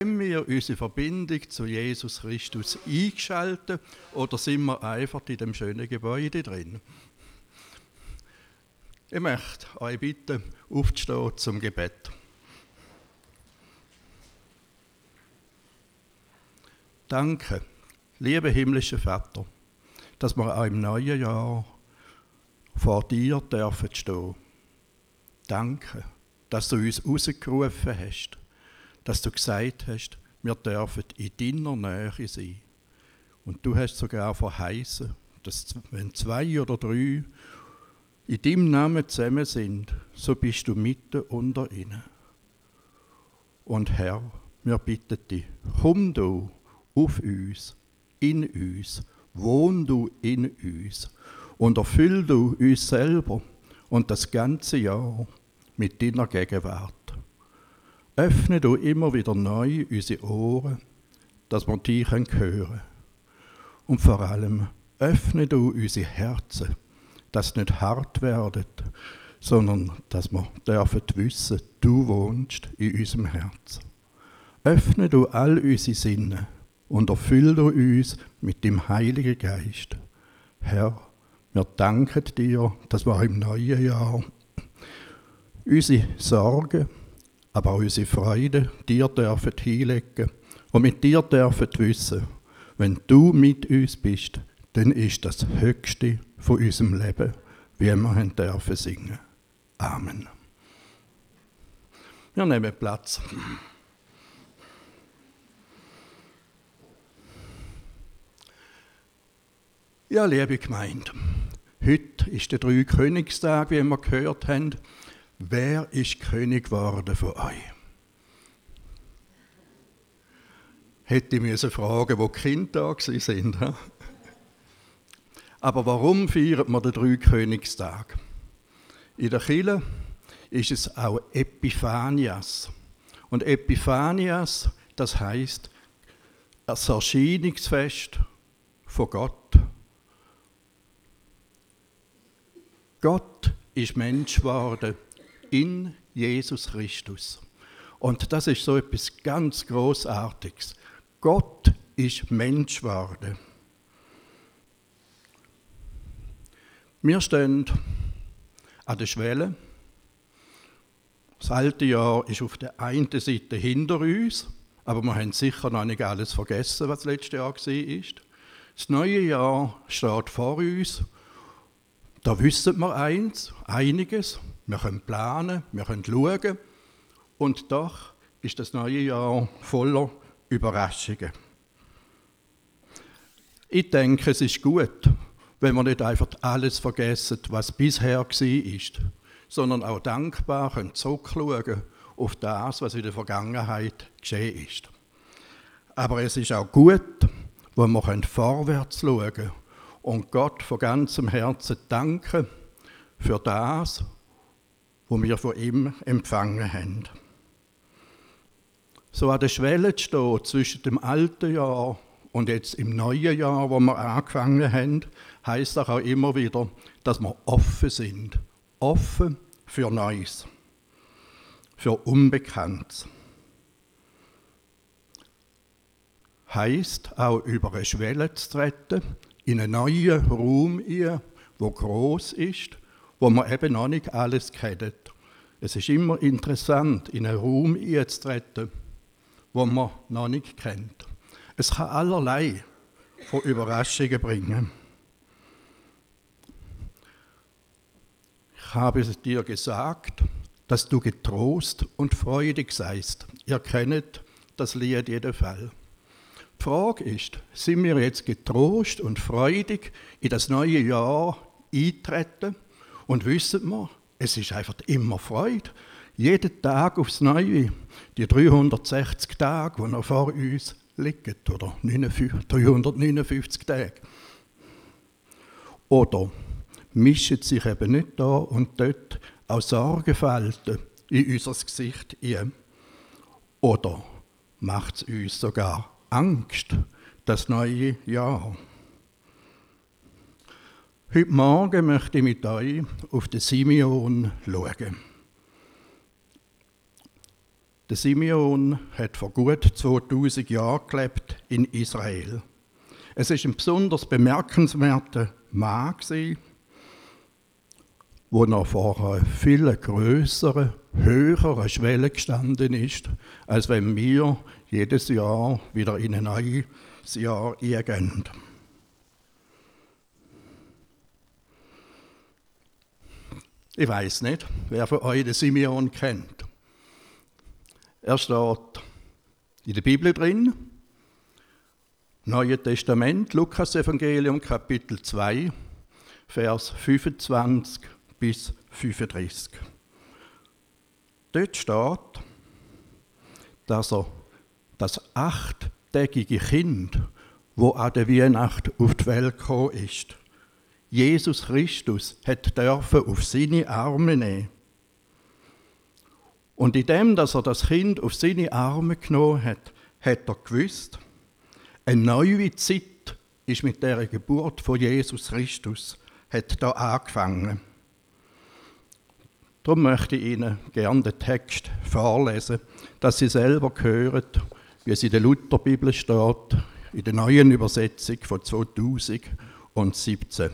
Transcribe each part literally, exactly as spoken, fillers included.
Haben wir unsere Verbindung zu Jesus Christus eingeschaltet oder sind wir einfach in dem schönen Gebäude drin? Ich möchte euch bitten, aufzustehen zum Gebet. Danke, lieber himmlischer Vater, dass wir auch im neuen Jahr vor dir dürfen stehen. Danke, dass du uns rausgerufen hast, dass du gesagt hast, wir dürfen in deiner Nähe sein. Und du hast sogar verheißen, dass wenn zwei oder drei in deinem Namen zusammen sind, so bist du mitten unter ihnen. Und Herr, wir bitten dich, komm du auf uns, in uns, wohn du in uns und erfüll du uns selber und das ganze Jahr mit deiner Gegenwart. Öffne du immer wieder neu unsere Ohren, dass wir dich hören können. Und vor allem öffne du unsere Herzen, dass sie nicht hart werden, sondern dass wir dürfen wissen, du wohnst in unserem Herz. Öffne du all unsere Sinne und erfülle du uns mit dem Heiligen Geist. Herr, wir danken dir, dass wir im neuen Jahr unsere Sorgen, aber auch unsere Freude dir dürfen hinlegen und mit dir dürfen wissen, wenn du mit uns bist, dann ist das Höchste von unserem Leben, wie wir haben dürfen singen. Amen. Wir nehmen Platz. Ja, liebe Gemeinde, heute ist der Dreikönigstag, wie wir gehört haben. Wer ist König geworden von euch? Hätte ich müssen fragen, wo die Kinder da sind. Aber warum feiert man den Dreikönigstag? In der Kirche ist es auch Epiphanias. Und Epiphanias, das heisst das Erscheinungsfest von Gott. Gott ist Mensch geworden in Jesus Christus. Und das ist so etwas ganz Großartiges. Gott ist Mensch geworden. Wir stehen an der Schwelle. Das alte Jahr ist auf der einen Seite hinter uns, aber wir haben sicher noch nicht alles vergessen, was das letzte Jahr war. Das neue Jahr steht vor uns. Da wissen wir eins, einiges. Wir können planen, wir können schauen. Und doch ist das neue Jahr voller Überraschungen. Ich denke, es ist gut, wenn wir nicht einfach alles vergessen, was bisher war, sondern auch dankbar zurückschauen können auf das, was in der Vergangenheit geschehen ist. Aber es ist auch gut, wenn wir vorwärts schauen können und Gott von ganzem Herzen danken für das, was wir von ihm empfangen haben. So an der Schwelle zu stehen zwischen dem alten Jahr und jetzt im neuen Jahr, wo wir angefangen haben, heisst auch immer wieder, dass wir offen sind. Offen für Neues, für Unbekanntes. Heisst auch über eine Schwelle zu treten, in einen neuen Raum, der gross ist, wo man eben noch nicht alles kennt. Es ist immer interessant, in einen Raum einzutreten, wo man noch nicht kennt. Es kann allerlei von Überraschungen bringen. Ich habe es dir gesagt, dass du getrost und freudig seist. Ihr kennt das Lied in jedem Fall. Die Frage ist, sind wir jetzt getrost und freudig in das neue Jahr eintreten und wissen wir, es ist einfach immer Freude. Jeden Tag aufs Neue, die dreihundertsechzig Tage, die noch vor uns liegen, oder dreihundertneunundfünfzig Tage. Oder mischen sich eben nicht da und dort auch Sorgenfalten in unser Gesicht ein? Oder macht es uns sogar Angst, das neue Jahr? Heute Morgen möchte ich mit euch auf den Simeon schauen. Der Simeon hat vor gut zweitausend Jahren gelebt in Israel. Es ist ein besonders bemerkenswerter Mann gewesen, wo er vor einer viel grösseren, höheren Schwelle gestanden ist, als wenn wir jedes Jahr wieder in ein neues Jahr eingehen. Ich weiß nicht, wer von euch den Simeon kennt. Er steht in der Bibel drin, Neues Testament, Lukas-Evangelium, Kapitel zwei, Vers fünfundzwanzig bis fünfunddreißig. Dort steht, dass er das achttägige Kind, wo an der Weihnacht auf die Welt gekommen ist, Jesus Christus, hat dürfen auf seine Arme nehmen. Und in dem, dass er das Kind auf seine Arme genommen hat, hat er gewusst, eine neue Zeit ist mit der Geburt von Jesus Christus, hat da angefangen. Darum möchte ich Ihnen gerne den Text vorlesen, dass Sie selber hören, wie es in der Lutherbibel steht, in der neuen Übersetzung von zweitausendsiebzehn.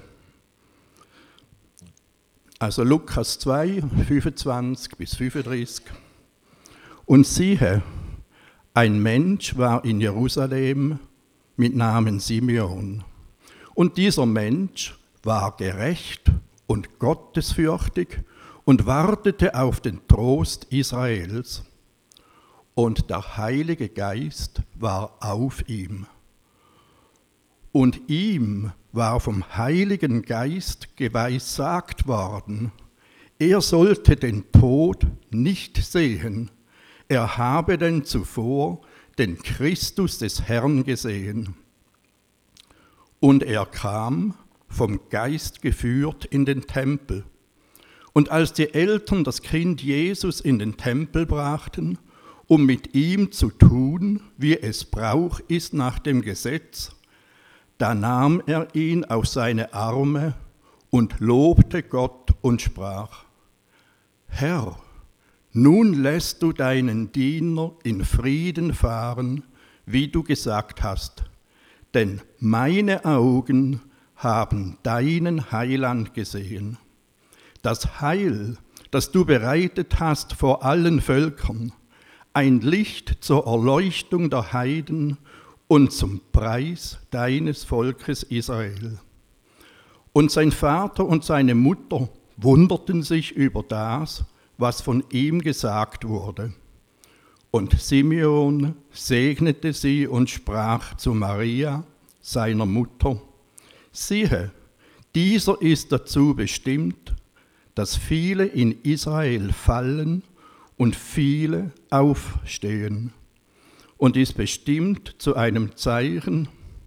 Also Lukas zwei, fünfundzwanzig bis fünfunddreißig. Und siehe, ein Mensch war in Jerusalem mit Namen Simeon. Und dieser Mensch war gerecht und gottesfürchtig und wartete auf den Trost Israels. Und der Heilige Geist war auf ihm. Und ihm war vom Heiligen Geist geweissagt worden, er sollte den Tod nicht sehen, er habe denn zuvor den Christus des Herrn gesehen. Und er kam, vom Geist geführt, in den Tempel. Und als die Eltern das Kind Jesus in den Tempel brachten, um mit ihm zu tun, wie es Brauch ist nach dem Gesetz, da nahm er ihn auf seine Arme und lobte Gott und sprach: Herr, nun lässt du deinen Diener in Frieden fahren, wie du gesagt hast, denn meine Augen haben deinen Heiland gesehen. Das Heil, das du bereitet hast vor allen Völkern, ein Licht zur Erleuchtung der Heiden und zum Preis deines Volkes Israel. Und sein Vater und seine Mutter wunderten sich über das, was von ihm gesagt wurde. Und Simeon segnete sie und sprach zu Maria, seiner Mutter: Siehe, dieser ist dazu bestimmt, dass viele in Israel fallen und viele aufstehen, und ist bestimmt zu einem Zeichen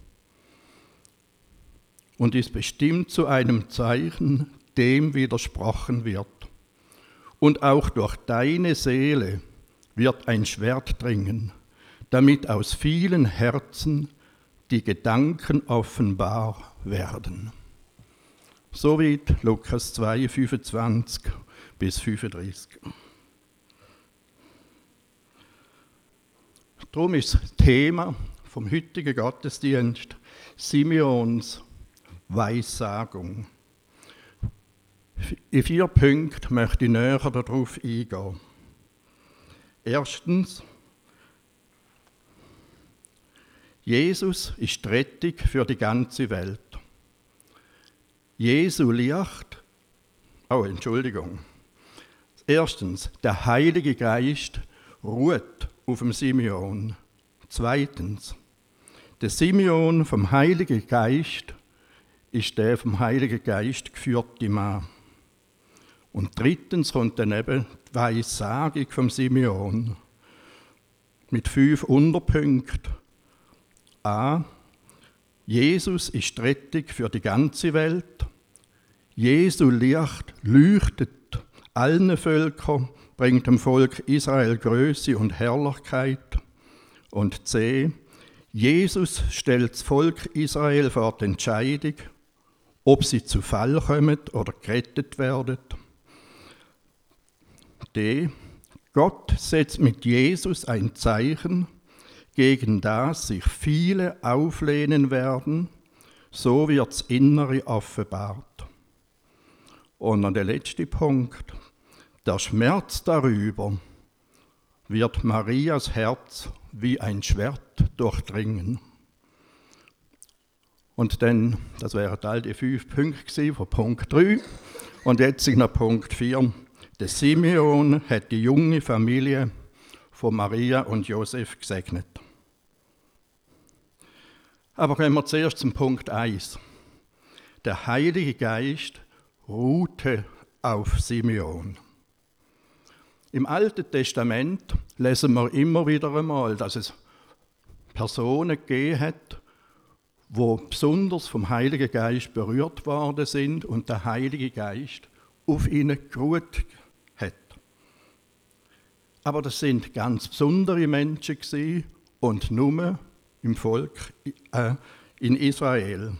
und ist bestimmt zu einem Zeichen, dem widersprochen wird. Und auch durch deine Seele wird ein Schwert dringen, damit aus vielen Herzen die Gedanken offenbar werden. Soweit Lukas zwei, fünfundzwanzig bis fünfunddreißig. Darum ist das Thema vom heutigen Gottesdienst Simeons Weissagung. In vier Punkten möchte ich näher darauf eingehen. Erstens, Jesus ist die Rettung für die ganze Welt. Jesu Licht, oh Entschuldigung. Erstens, der Heilige Geist ruht auf dem Simeon. Zweitens, der Simeon vom Heiligen Geist ist der vom Heiligen Geist geführte Mann. Und drittens kommt dann eben die Weissagung vom Simeon mit fünf Unterpunkten. A. Jesus ist die Rettung für die ganze Welt. Jesu Licht leuchtet allen Völkern, bringt dem Volk Israel Größe und Herrlichkeit. Und C. Jesus stellt das Volk Israel vor die Entscheidung, ob sie zu Fall kommen oder gerettet werden. D. Gott setzt mit Jesus ein Zeichen, gegen das sich viele auflehnen werden, so wird's Innere offenbart. Und dann der letzte Punkt, der Schmerz darüber wird Marias Herz wie ein Schwert durchdringen. Und dann, das wären all die fünf Punkte von Punkt drei. Und jetzt sind noch Punkt vier. Der Simeon hat die junge Familie von Maria und Josef gesegnet. Aber kommen wir zuerst zum Punkt eins. Der Heilige Geist ruhte auf Simeon. Im Alten Testament lesen wir immer wieder einmal, dass es Personen gegeben hat, wo besonders vom Heiligen Geist berührt worden sind und der Heilige Geist auf ihnen geruht hat. Aber das sind ganz besondere Menschen gewesen und nur im Volk äh, in Israel.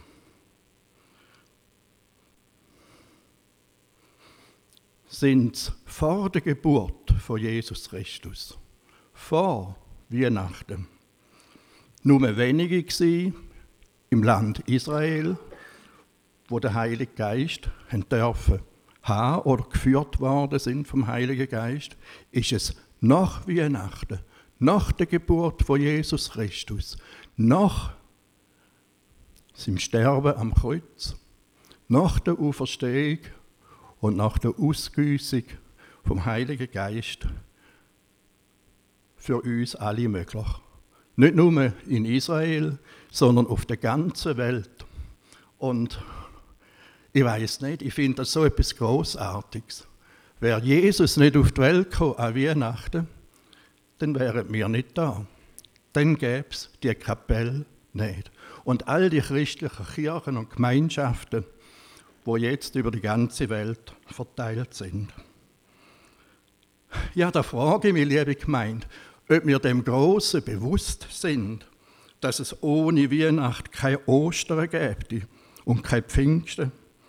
Sind vor der Geburt von Jesus Christus, vor Weihnachten, nur wenige gewesen im Land Israel, wo der Heilige Geist haben dürfen haben oder geführt worden sind vom Heiligen Geist, ist es nach Weihnachten, nach der Geburt von Jesus Christus, nach seinem Sterben am Kreuz, nach der Auferstehung und nach der Ausgüssung vom Heiligen Geist für uns alle möglich. Nicht nur in Israel, sondern auf der ganzen Welt. Und ich weiß nicht, ich finde das so etwas Großartiges. Wäre Jesus nicht auf die Welt gekommen an Weihnachten, dann wären wir nicht da. Dann gäbe es die Kapelle nicht. Und all die christlichen Kirchen und Gemeinschaften, die jetzt über die ganze Welt verteilt sind. Ja, da frage ich mich, liebe Gemeinde, ob wir dem Großen bewusst sind, dass es ohne Weihnacht kein Ostern gäbe und kein Pfingsten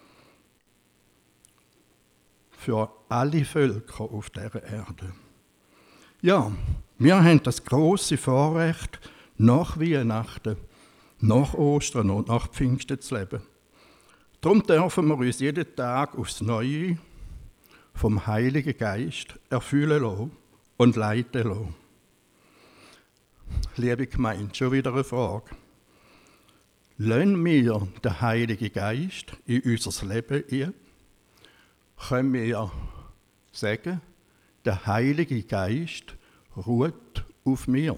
für alle Völker auf dieser Erde. Ja, wir haben das große Vorrecht, nach Weihnachten, nach Ostern und nach Pfingsten zu leben. Darum dürfen wir uns jeden Tag aufs Neue vom Heiligen Geist erfüllen lassen und leiten lassen. Liebe Gemeinde, schon wieder eine Frage. Lassen wir den Heiligen Geist in unser Leben ein? Können wir sagen, der Heilige Geist ruht auf mir?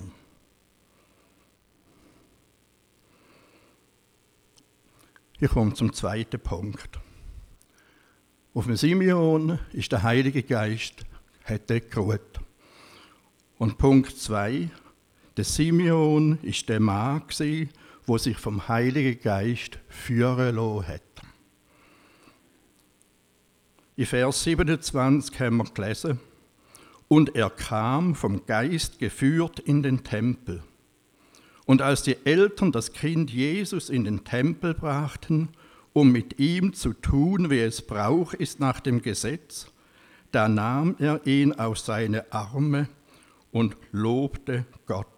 Ich komme zum zweiten Punkt. Auf dem Simeon ist der Heilige Geist hat geruht. Und Punkt zwei, der Simeon ist der Mann gewesen, der sich vom Heiligen Geist führen lassen hat. In Vers siebenundzwanzig haben wir gelesen, und er kam vom Geist geführt in den Tempel. Und als die Eltern das Kind Jesus in den Tempel brachten, um mit ihm zu tun, wie es Brauch ist nach dem Gesetz, da nahm er ihn auf seine Arme und lobte Gott.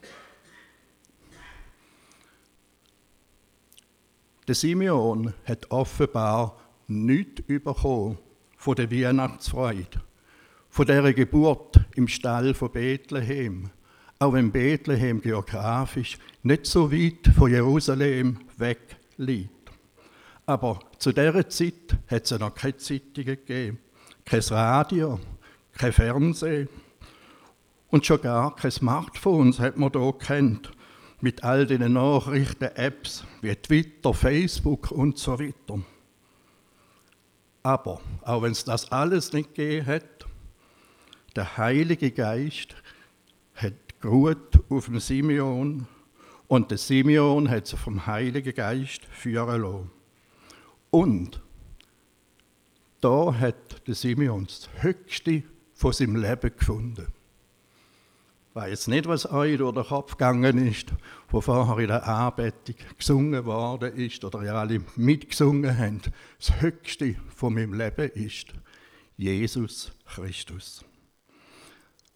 Der Simeon hat offenbar nichts bekommen von der Weihnachtsfreude, von dieser Geburt im Stall von Bethlehem, auch wenn Bethlehem geografisch nicht so weit von Jerusalem weg liegt. Aber zu dieser Zeit hat es noch keine Zeitungen gegeben, kein Radio, kein Fernsehen und schon gar keine Smartphones hat man hier gekannt, mit all den Nachrichten-Apps wie Twitter, Facebook und so weiter. Aber auch wenn es das alles nicht gegeben hat, der Heilige Geist hat geruht auf dem Simeon und der Simeon hat sich vom Heiligen Geist führen lassen. Und da hat der Simeon das Höchste von seinem Leben gefunden. Ich weiss nicht, was euch durch den Kopf gegangen ist, wo vorher in der Anbetung gesungen worden ist oder ihr alle mitgesungen habt. Das Höchste von meinem Leben ist Jesus Christus.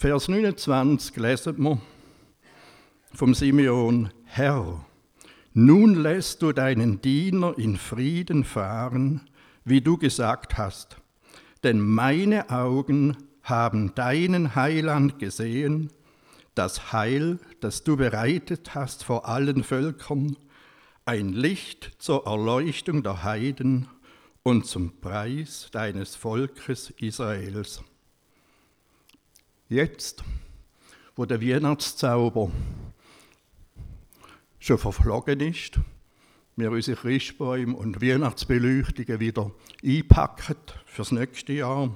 Vers neunundzwanzig lesen wir vom Simeon: Herr, nun lässt du deinen Diener in Frieden fahren, wie du gesagt hast, denn meine Augen haben deinen Heiland gesehen, das Heil, das du bereitet hast vor allen Völkern, ein Licht zur Erleuchtung der Heiden und zum Preis deines Volkes Israels. Jetzt, wo der Weihnachtszauber schon verflogen ist, wir unsere Christbäume und Weihnachtsbeleuchtungen wieder einpacken fürs nächste Jahr,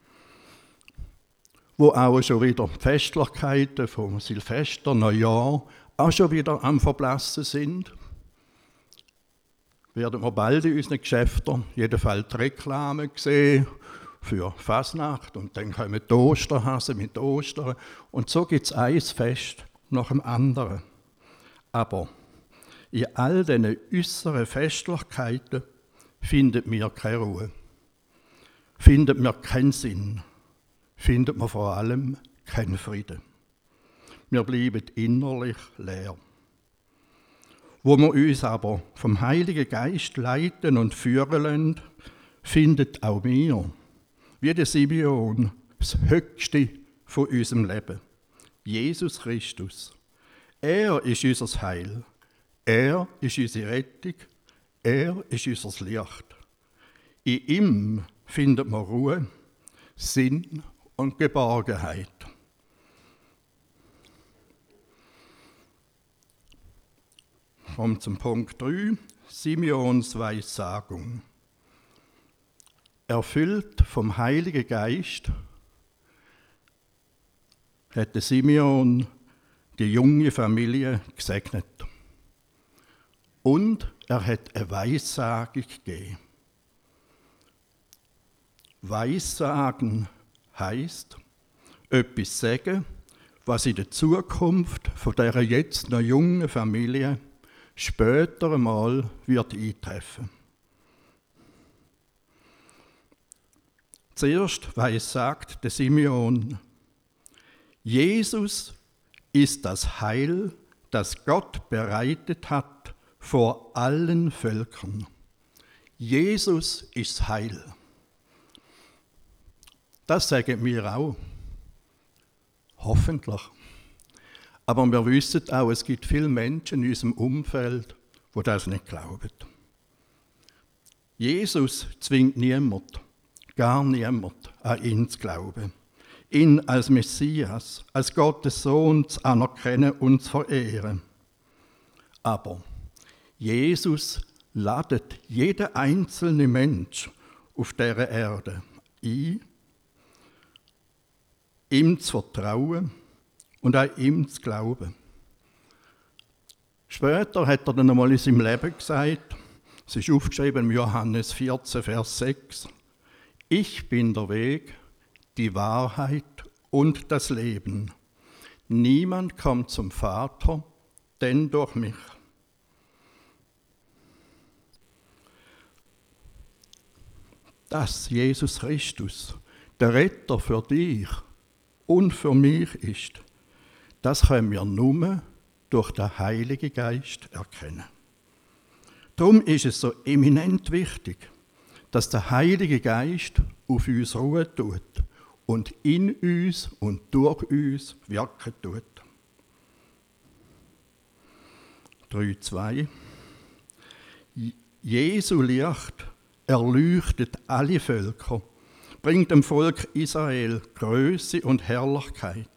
wo auch schon wieder die Festlichkeiten vom Silvester, Neujahr auch schon wieder am Verblassen sind, werden wir bald in unseren Geschäften jedenfalls die Reklame sehen für Fasnacht und dann kommen die Osterhasen mit Ostern und so gibt es ein Fest nach dem anderen. Aber in all diesen äußeren Festlichkeiten findet mir keine Ruhe, findet mir keinen Sinn, findet man vor allem keinen Frieden. Wir bleiben innerlich leer. Wo wir uns aber vom Heiligen Geist leiten und führen lassen, findet auch wir, wie der Simeon, das Höchste von unserem Leben. Jesus Christus. Er ist unser Heil. Er ist unsere Rettung. Er ist unser Licht. In ihm findet man Ruhe, Sinn und Geborgenheit. Kommt zum Punkt drei, Simeons Weissagung. Erfüllt vom Heiligen Geist hat der Simeon die junge Familie gesegnet. Und er hat eine Weissagung gegeben. Weissagen heisst, etwas sagen, was in der Zukunft von dieser jetzt noch jungen Familie später einmal wird eintreffen. Zuerst weissagt der Simeon: Jesus ist das Heil, das Gott bereitet hat vor allen Völkern. Jesus ist Heil. Das sagen wir auch. Hoffentlich. Aber wir wissen auch, es gibt viele Menschen in unserem Umfeld, die das nicht glauben. Jesus zwingt niemand, gar niemand, an ihn zu glauben. Ihn als Messias, als Gottes Sohn zu anerkennen und zu verehren. Aber Jesus ladet jeden einzelnen Mensch auf dieser Erde ein, ihm zu vertrauen und an ihm zu glauben. Später hat er dann einmal in seinem Leben gesagt, es ist aufgeschrieben im Johannes vierzehn, Vers sechs, ich bin der Weg, die Wahrheit und das Leben. Niemand kommt zum Vater, denn durch mich. Dass Jesus Christus der Retter für dich und für mich ist, das können wir nur durch den Heiligen Geist erkennen. Darum ist es so eminent wichtig, dass der Heilige Geist auf uns ruhen tut und in uns und durch uns wirken tut. drei zwei Jesu Licht erleuchtet alle Völker, bringt dem Volk Israel Größe und Herrlichkeit.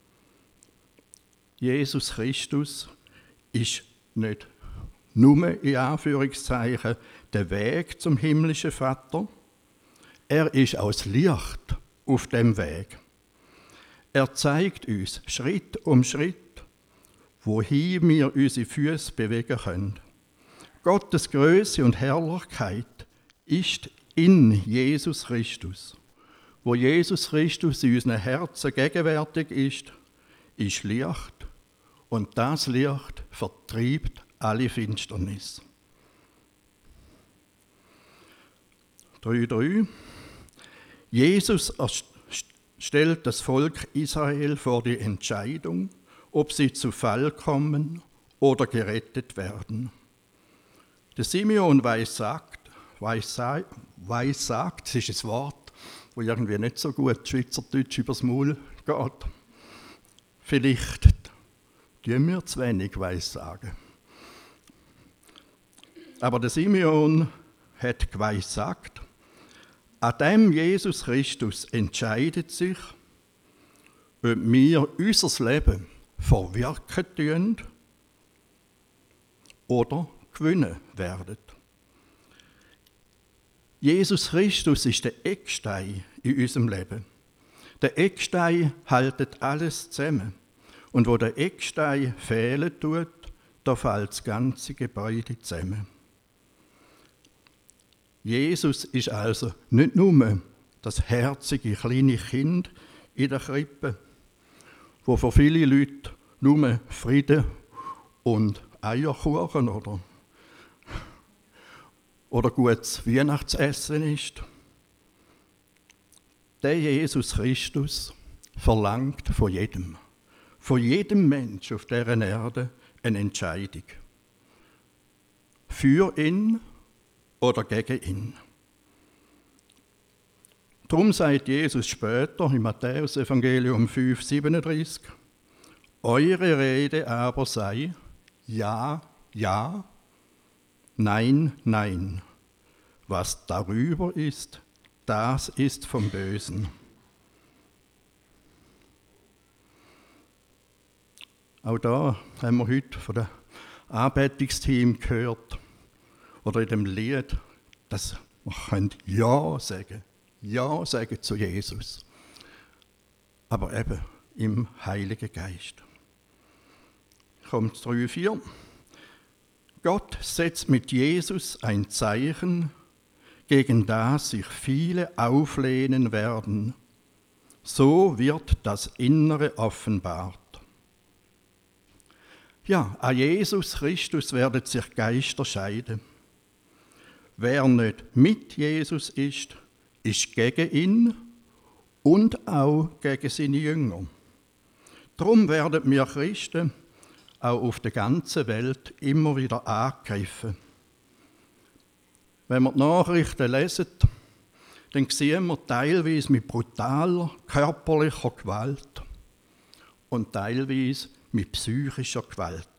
Jesus Christus ist nicht nur in Anführungszeichen der Weg zum himmlischen Vater, er ist auch das Licht auf dem Weg. Er zeigt uns Schritt um Schritt, wohin wir unsere Füße bewegen können. Gottes Größe und Herrlichkeit ist in Jesus Christus. Wo Jesus Christus in unseren Herzen gegenwärtig ist, ist Licht und das Licht vertreibt alle Finsternis. drei drei Jesus stellt das Volk Israel vor die Entscheidung, ob sie zu Fall kommen oder gerettet werden. Der Simeon weissagt, weissagt, weissagt, das ist ein Wort, wo irgendwie nicht so gut Schweizerdeutsch übers Maul geht. Vielleicht tun wir zu wenig weissagen. Aber der Simeon hat geweissagt, an dem Jesus Christus entscheidet sich, ob wir unser Leben verwirken tun oder gewinnen werden. Jesus Christus ist der Eckstein in unserem Leben. Der Eckstein hält alles zusammen. Und wo der Eckstein fehlen tut, da fällt das ganze Gebäude zusammen. Jesus ist also nicht nur das herzige kleine Kind in der Krippe, wo für viele Leute nur Frieden und Eierkuchen oder, oder gutes Weihnachtsessen ist. Der Jesus Christus verlangt von jedem, von jedem Mensch auf dieser Erde eine Entscheidung. Für ihn oder gegen ihn. Darum sagt Jesus später im Matthäus-Evangelium fünf siebenunddreißig, eure Rede aber sei ja, ja, nein, nein. Was darüber ist, das ist vom Bösen. Auch da haben wir heute von dem Anbetungsteam gehört, oder in dem Lied, dass man Ja sagen, Ja sagen zu Jesus. Aber eben im Heiligen Geist. Kommt drei vier. Gott setzt mit Jesus ein Zeichen, gegen das sich viele auflehnen werden. So wird das Innere offenbart. Ja, an Jesus Christus werden sich Geister scheiden. Wer nicht mit Jesus ist, ist gegen ihn und auch gegen seine Jünger. Darum werden wir Christen auch auf der ganzen Welt immer wieder angegriffen. Wenn wir die Nachrichten lesen, dann sehen wir teilweise mit brutaler körperlicher Gewalt und teilweise mit psychischer Gewalt.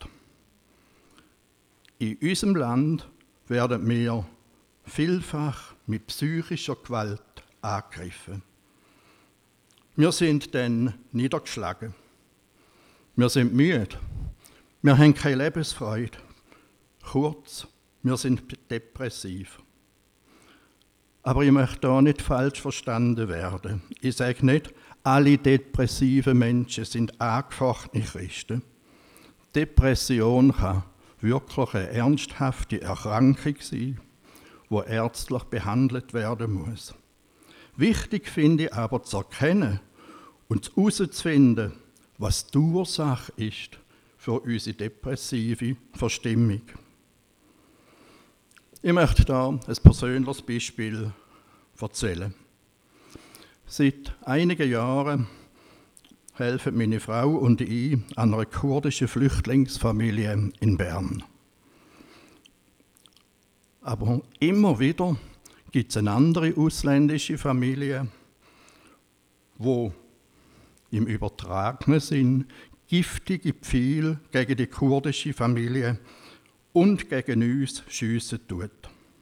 In unserem Land werden wir vielfach mit psychischer Gewalt angegriffen. Wir sind dann niedergeschlagen. Wir sind müde. Wir haben keine Lebensfreude. Kurz, wir sind depressiv. Aber ich möchte da nicht falsch verstanden werden. Ich sage nicht, alle depressiven Menschen sind angefochtene Christen. Depression kann wirklich eine ernsthafte Erkrankung sein, die ärztlich behandelt werden muss. Wichtig finde ich aber zu erkennen und herauszufinden, was die Ursache ist für unsere depressive Verstimmung. Ich möchte da ein persönliches Beispiel erzählen. Seit einigen Jahren helfen meine Frau und ich einer kurdischen Flüchtlingsfamilie in Bern. Aber immer wieder gibt es eine andere ausländische Familie, wo im übertragenen Sinn giftige Pfeile gegen die kurdische Familie und gegen uns schiessen tut.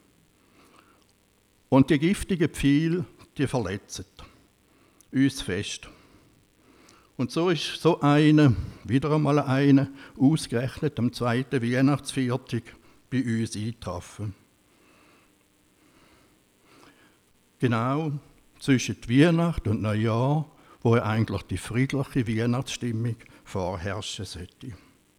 Und die giftigen Pfeile, die verletzen uns fest. Und so ist so eine, wieder einmal eine, ausgerechnet am zweiten Weihnachtsviertag bei uns eingetroffen. Genau zwischen Weihnacht und Neujahr, wo eigentlich die friedliche Weihnachtsstimmung vorherrschen sollte.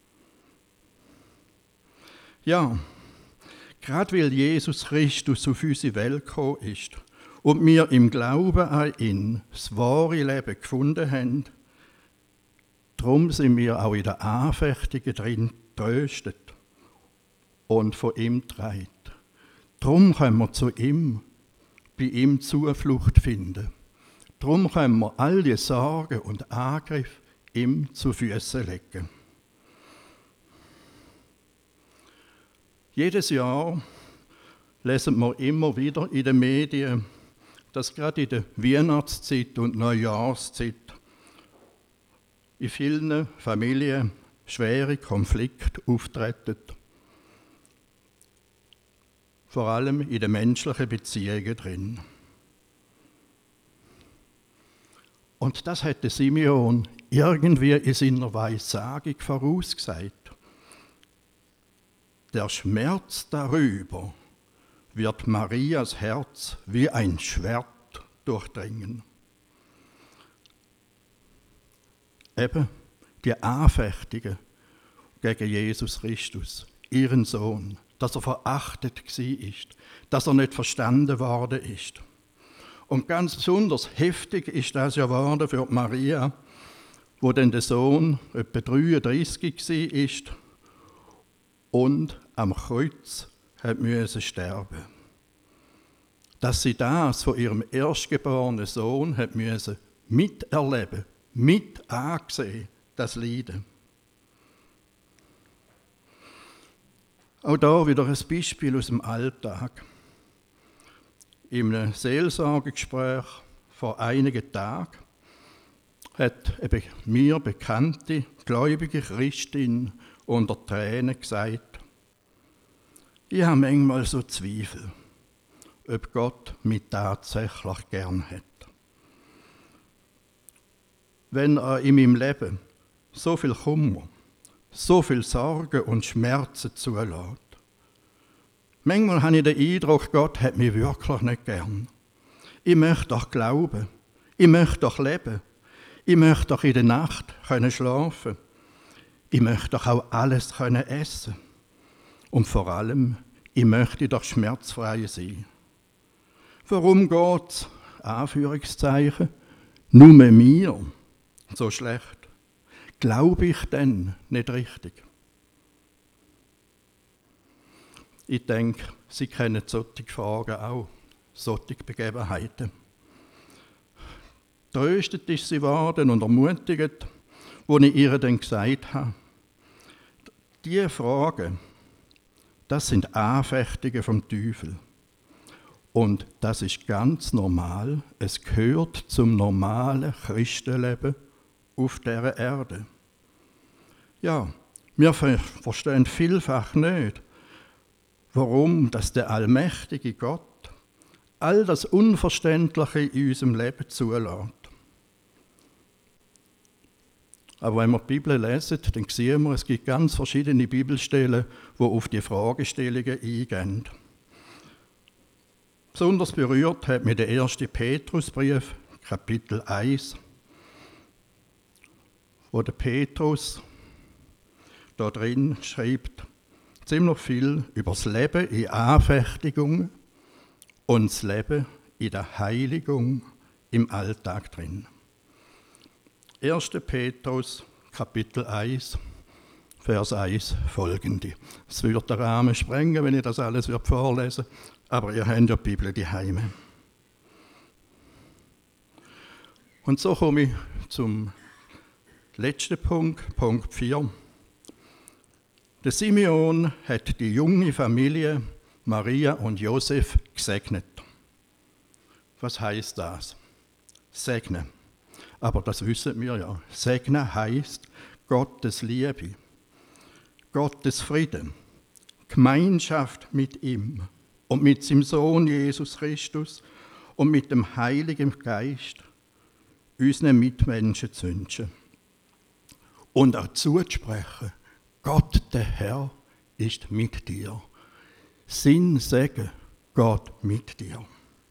Ja, gerade weil Jesus Christus auf unsere Welt gekommen ist und wir im Glauben an ihn das wahre Leben gefunden haben, darum sind wir auch in den Anfechtungen drin getröstet und von ihm getragen. Darum können wir zu ihm, bei ihm Zuflucht finden. Darum können wir all die Sorgen und Angriffe ihm zu Füßen legen. Jedes Jahr lesen wir immer wieder in den Medien, dass gerade in der Weihnachtszeit und Neujahrszeit in vielen Familien schwere Konflikte auftreten. Vor allem in den menschlichen Beziehungen drin. Und das hätte Simeon irgendwie in seiner Weissagung vorausgesagt. Der Schmerz darüber wird Marias Herz wie ein Schwert durchdringen. Eben die Anfechtungen gegen Jesus Christus, ihren Sohn, dass er verachtet war, dass er nicht verstanden worden ist. Und ganz besonders heftig ist das ja geworden für Maria, wo dann der Sohn etwa dreiunddreißig war und am Kreuz hat müssen sterben. Dass sie das von ihrem erstgeborenen Sohn hat müssen miterleben, mit ansehen, das Leiden. Auch da wieder ein Beispiel aus dem Alltag. In einem Seelsorgegespräch vor einigen Tagen hat eine mir bekannte, gläubige Christin unter Tränen gesagt, ich habe manchmal so Zweifel, ob Gott mich tatsächlich gern hat. Wenn er in meinem Leben so viel Kummer, so viel Sorgen und Schmerzen zulässt. Manchmal habe ich den Eindruck, Gott hat mich wirklich nicht gern. Ich möchte doch glauben, ich möchte doch leben, ich möchte doch in der Nacht können schlafen, ich möchte doch auch alles können essen und vor allem, ich möchte doch schmerzfrei sein. Warum geht, Anführungszeichen, nur mir so schlecht? Glaube ich denn nicht richtig? Ich denke, Sie kennen solche Fragen auch, solche Begebenheiten. Tröstet ist sie worden und ermutigt, wo ich ihr dann gesagt habe, diese Fragen, das sind Anfechtungen vom Teufel. Und das ist ganz normal, es gehört zum normalen Christenleben auf dieser Erde. Ja, wir verstehen vielfach nicht, warum dass der allmächtige Gott all das Unverständliche in unserem Leben zulässt. Aber wenn wir die Bibel lesen, dann sehen wir, es gibt ganz verschiedene Bibelstellen, die auf die Fragestellungen eingehen. Besonders berührt hat mich der erste Petrusbrief, Kapitel eins, wo der Petrus da drin schreibt ziemlich viel über das Leben in Anfechtigung und das Leben in der Heiligung im Alltag drin. erster Petrus, Kapitel eins, Vers eins, folgende. Es würde den Rahmen sprengen, wenn ich das alles vorlesen würde, aber ihr habt ja die Bibel daheim. Und so komme ich zum letzten Punkt, Punkt vier. Der Simeon hat die junge Familie Maria und Josef gesegnet. Was heißt das? Segnen. Aber das wissen wir ja. Segnen heißt Gottes Liebe, Gottes Frieden, Gemeinschaft mit ihm und mit seinem Sohn Jesus Christus und mit dem Heiligen Geist unseren Mitmenschen zu wünschen. Und auch zuzusprechen, Gott, der Herr, ist mit dir. Sein Segen geht mit dir.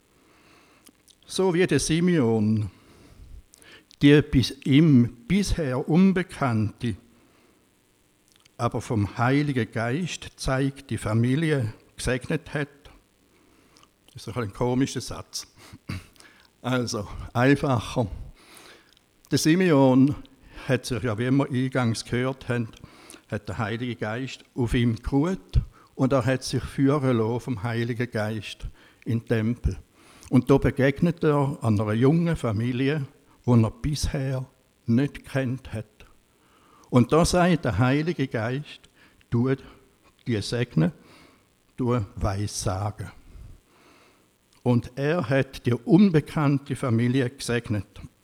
So wie der Simeon die bis ihm bisher unbekannte, aber vom Heiligen Geist zeigt die Familie gesegnet hat. Das ist ein komischer Satz. Also, einfacher. Der Simeon hat sich ja, wie wir eingangs gehört haben, hat der Heilige Geist auf ihm geruht und er hat sich führen lassen vom Heiligen Geist in den Tempel. Und da begegnet er einer jungen Familie, die er bisher nicht kennt hat. Und da sagt der Heilige Geist, du die segnen, du Weissagen. Und er hat die unbekannte Familie gesegnet.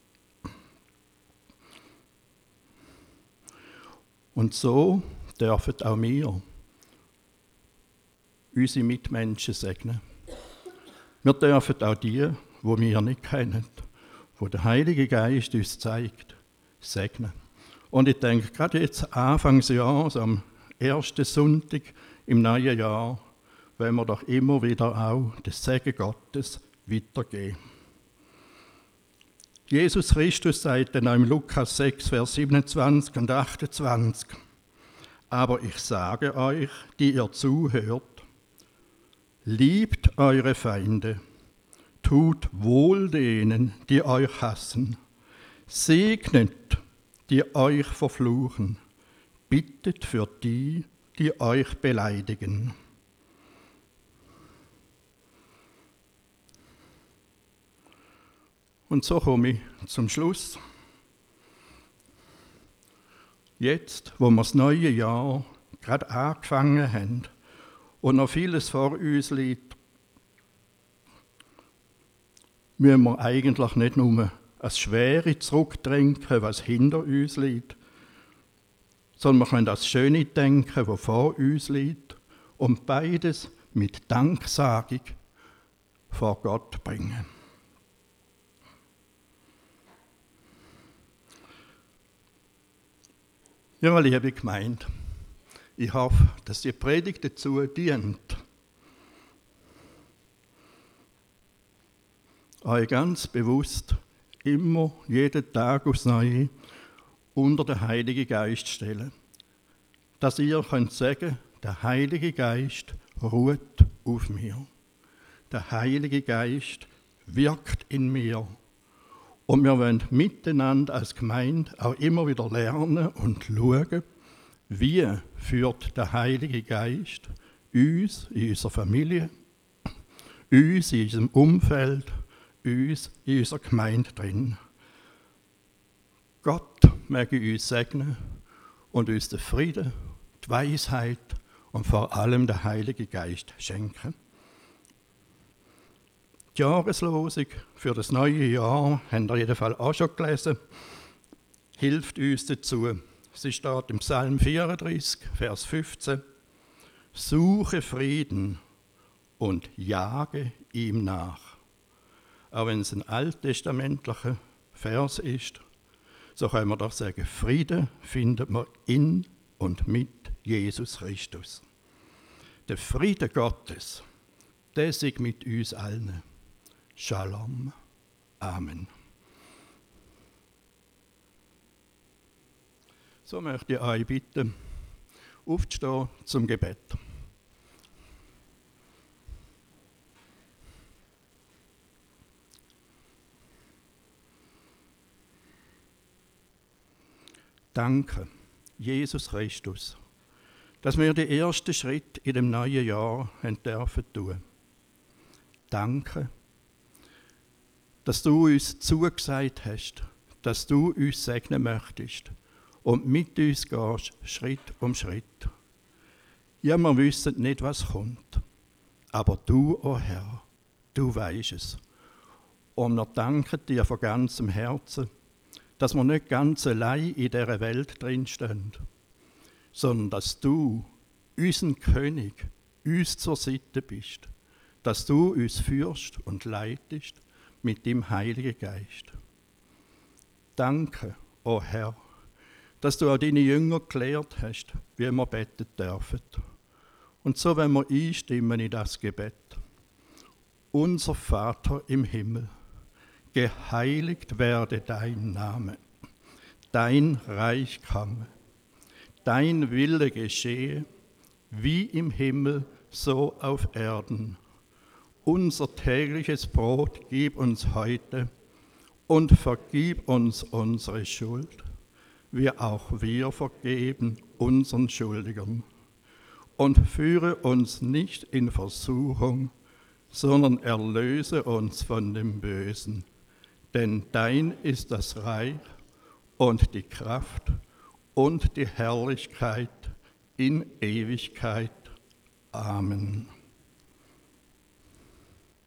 Und so dürfen auch wir unsere Mitmenschen segnen. Wir dürfen auch die, die wir nicht kennen, wo der Heilige Geist uns zeigt, segnen. Und ich denke, gerade jetzt Anfangsjahr, so am ersten Sonntag im neuen Jahr, wollen wir doch immer wieder auch das Segen Gottes weitergeben. Jesus Christus sagt dann auch im Lukas sechs, Vers siebenundzwanzig und achtundzwanzig, aber ich sage euch, die ihr zuhört, liebt eure Feinde, tut wohl denen, die euch hassen, segnet, die euch verfluchen, bittet für die, die euch beleidigen. Und so komme ich zum Schluss. Jetzt, wo wir das neue Jahr gerade angefangen haben und noch vieles vor uns liegt, müssen wir eigentlich nicht nur das Schwere zurückdenken, was hinter uns liegt, sondern wir können das Schöne denken, was vor uns liegt, und beides mit Danksagung vor Gott bringen. Ja, liebe Gemeinde, ich hoffe, dass die Predigt dazu dient, euch ganz bewusst immer, jeden Tag aufs Neue unter den Heiligen Geist stellen. Dass ihr könnt sagen, der Heilige Geist ruht auf mir. Der Heilige Geist wirkt in mir. Und wir wollen miteinander als Gemeinde auch immer wieder lernen und schauen, wie führt der Heilige Geist uns in unserer Familie, uns in unserem Umfeld, uns in unserer Gemeinde drin. Gott möge uns segnen und uns den Frieden, die Weisheit und vor allem den Heiligen Geist schenken. Die Jahreslosung für das neue Jahr, habt ihr jedenfalls auch schon gelesen, hilft uns dazu. Sie steht im Psalm vierunddreißig, Vers fünfzehn. Suche Frieden und jage ihm nach. Auch wenn es ein alttestamentlicher Vers ist, so können wir doch sagen, Frieden findet man in und mit Jesus Christus. Der Friede Gottes, der ist mit uns allen. Shalom. Amen. So möchte ich euch bitten, aufzustehen zum Gebet. Danke, Jesus Christus, dass wir den ersten Schritt in dem neuen Jahr haben dürfen tun. Danke, dass du uns zugesagt hast, dass du uns segnen möchtest und mit uns gehst, Schritt um Schritt. Ja, wir wissen nicht, was kommt, aber du, o oh Herr, du weisst es. Und wir danken dir von ganzem Herzen, dass wir nicht ganz allein in dieser Welt drinstehen, sondern dass du, unseren König, uns zur Seite bist, dass du uns führst und leitest mit dem Heiligen Geist. Danke, o oh Herr, dass du auch deine Jünger gelehrt hast, wie wir beten dürfen. Und so wollen wir einstimmen in das Gebet. Unser Vater im Himmel, geheiligt werde dein Name, dein Reich komme, dein Wille geschehe, wie im Himmel, so auf Erden. Unser tägliches Brot gib uns heute und vergib uns unsere Schuld, wie auch wir vergeben unseren Schuldigern. Und führe uns nicht in Versuchung, sondern erlöse uns von dem Bösen. Denn dein ist das Reich und die Kraft und die Herrlichkeit in Ewigkeit. Amen.